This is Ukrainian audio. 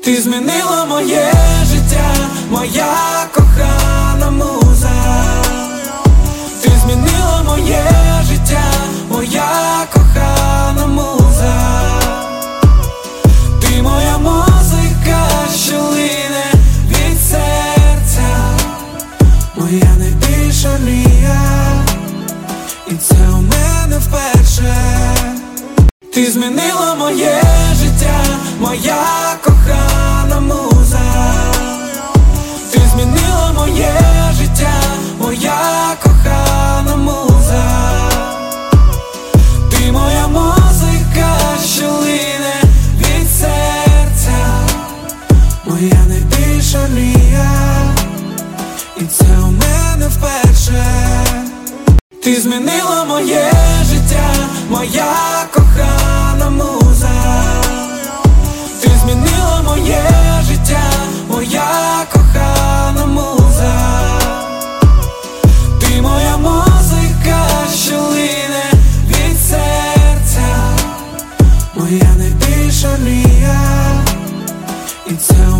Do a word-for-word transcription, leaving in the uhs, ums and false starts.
Ти змінила моє життя, моя кохана муза. Ти змінила моє життя, моя кохана муза. Ти моя музика, що лине від серця, моя найбільша мрія, і це у мене вперше. Ти змінила моє життя, моя кохана муза. Ти змінила моє життя, моя кохана муза. Ти моя музика, що лине від серця, моя найбільша мрія, і це у мене вперше. Ти змінила моє життя, моя кохана муза. Ти змінила моє життя, моя кохана муза. Ти моя музика, що лине від серця, моя найбільша мрія, і це